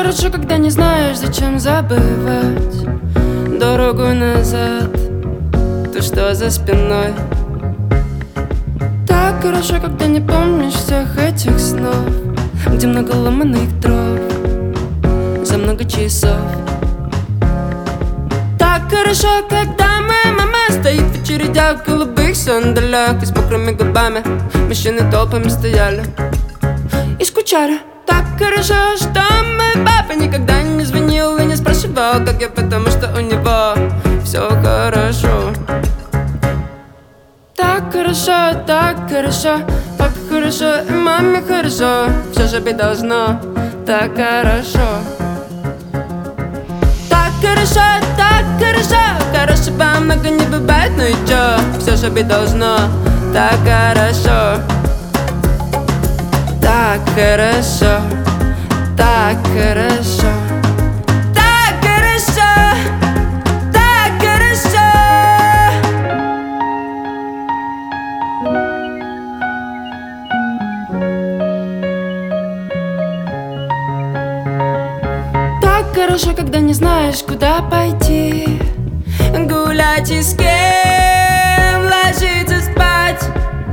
хорошо, когда не знаешь, зачем забывать дорогу назад, то, что за спиной. Так хорошо, когда не помнишь всех этих снов, где много ломаных дров за много часов. Так хорошо, когда моя мама стоит в очередях в голубых сандалях, и с мокрыми губами мужчины толпами стояли и скучали. Так хорошо, что мой папа никогда не звонил и не спрашивал, как я, потому что у него все хорошо. Так хорошо, папе хорошо и маме хорошо, все же быть должно так хорошо. Так хорошо, хорошего много не бывает, ну и чё, все же быть должно так хорошо. Так хорошо, так хорошо, так хорошо, так хорошо. Так хорошо, когда не знаешь, куда пойти, гулять и с кем ложиться спать.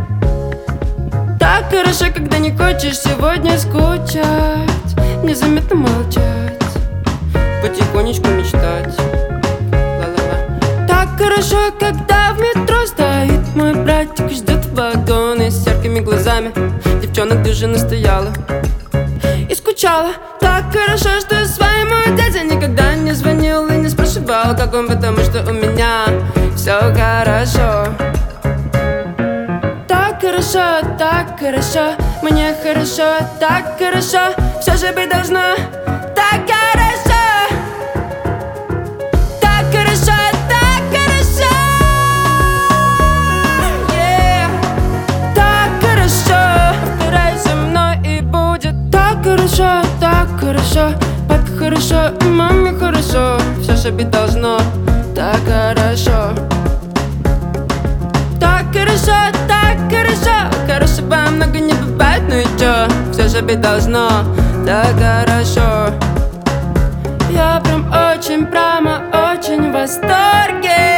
Так хорошо, когда не хочешь сегодня скучать, незаметно молчать, потихонечку мечтать. Ла-ла-ла. Так хорошо, когда в метро стоит мой братик и ждет вагоны с яркими глазами. Девчонок дюжина стояла и скучала. Так хорошо, что своему дяде никогда не звонил и не спрашивал, как он, потому что у меня все хорошо. Так хорошо, мне хорошо, так хорошо, все же быть должно так хорошо. Так хорошо, yeah. Так хорошо, повторяй за мной и будет так хорошо, папе хорошо и маме хорошо, все же быть должно так хорошо. Так хорошо, хорошего много не бывает, ну и чё, все же быть должно так хорошо. Я прям очень, прямо очень в восторге.